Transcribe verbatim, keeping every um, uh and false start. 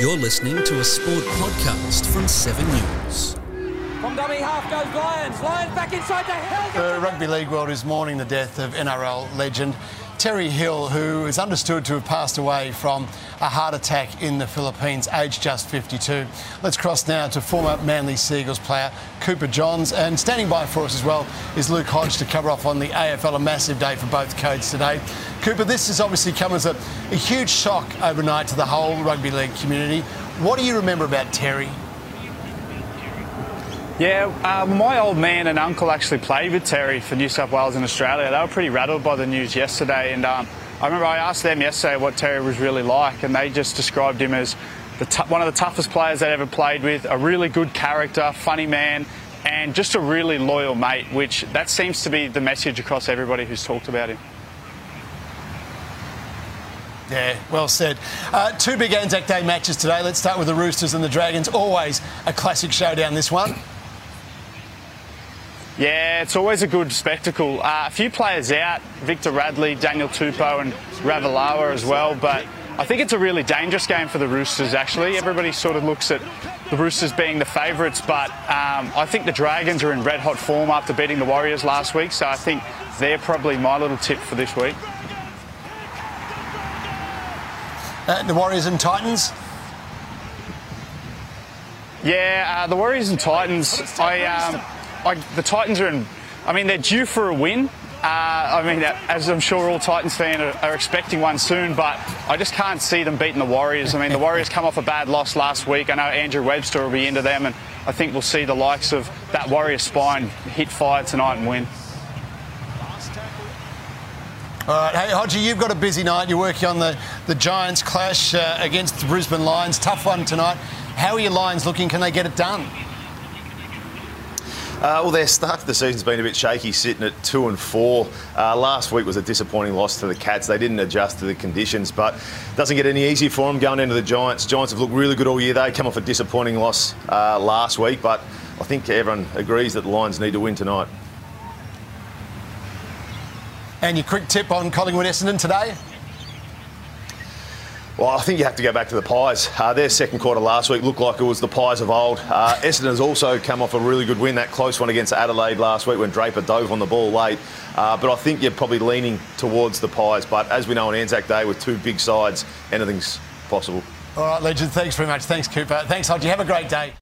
You're listening to a sport podcast from Seven News. From dummy half goes Lions. Lions back inside the hill. The rugby league world is mourning the death of N R L legend Terry Hill, who is understood to have passed away from a heart attack in the Philippines, aged just fifty-two. Let's cross now to former Manly Seagulls player Cooper Johns, and standing by for us as well is Luke Hodge to cover off on the A F L. A massive day for both codes today. Cooper, this has obviously come as a, a huge shock overnight to the whole rugby league community. What do you remember about Terry? Yeah, uh, my old man and uncle actually played with Terry for New South Wales and Australia. They were pretty rattled by the news yesterday, and um, I remember I asked them yesterday what Terry was really like, and they just described him as the t- one of the toughest players they'd ever played with, a really good character, funny man, and just a really loyal mate, which that seems to be the message across everybody who's talked about him. Yeah, well said. Uh, two big Anzac Day matches today. Let's start with the Roosters and the Dragons. Always a classic showdown, this one. Yeah, it's always a good spectacle. Uh, a few players out, Victor Radley, Daniel Tupou and Ravalawa as well, but I think it's a really dangerous game for the Roosters, actually. Everybody sort of looks at the Roosters being the favourites, but um, I think the Dragons are in red-hot form after beating the Warriors last week, so I think they're probably my little tip for this week. Uh, the Warriors and Titans? Yeah, uh, the Warriors and Titans, I... Um, I, the Titans are in, I mean, they're due for a win. Uh, I mean, as I'm sure all Titans fans are, are expecting one soon, but I just can't see them beating the Warriors. I mean, the Warriors come off a bad loss last week. I know Andrew Webster will be into them, and I think we'll see the likes of that Warrior spine hit fire tonight and win. All right, hey, Hodgie, you've got a busy night. You're working on the, the Giants clash uh, against the Brisbane Lions. Tough one tonight. How are your Lions looking? Can they get it done? Uh, well, their start to the season's been a bit shaky, sitting at two and four. Uh, last week was a disappointing loss to the Cats. They didn't adjust to the conditions, but it doesn't get any easier for them going into the Giants. Giants have looked really good all year. They come off a disappointing loss uh, last week, but I think everyone agrees that the Lions need to win tonight. And your quick tip on Collingwood Essendon today? Well, I think you have to go back to the Pies. Uh, their second quarter last week looked like it was the Pies of old. Uh, Essendon has also come off a really good win, that close one against Adelaide last week when Draper dove on the ball late. Uh, but I think you're probably leaning towards the Pies. But as we know on Anzac Day, with two big sides, anything's possible. All right, legend, thanks very much. Thanks, Cooper. Thanks, Hodgie. Have a great day.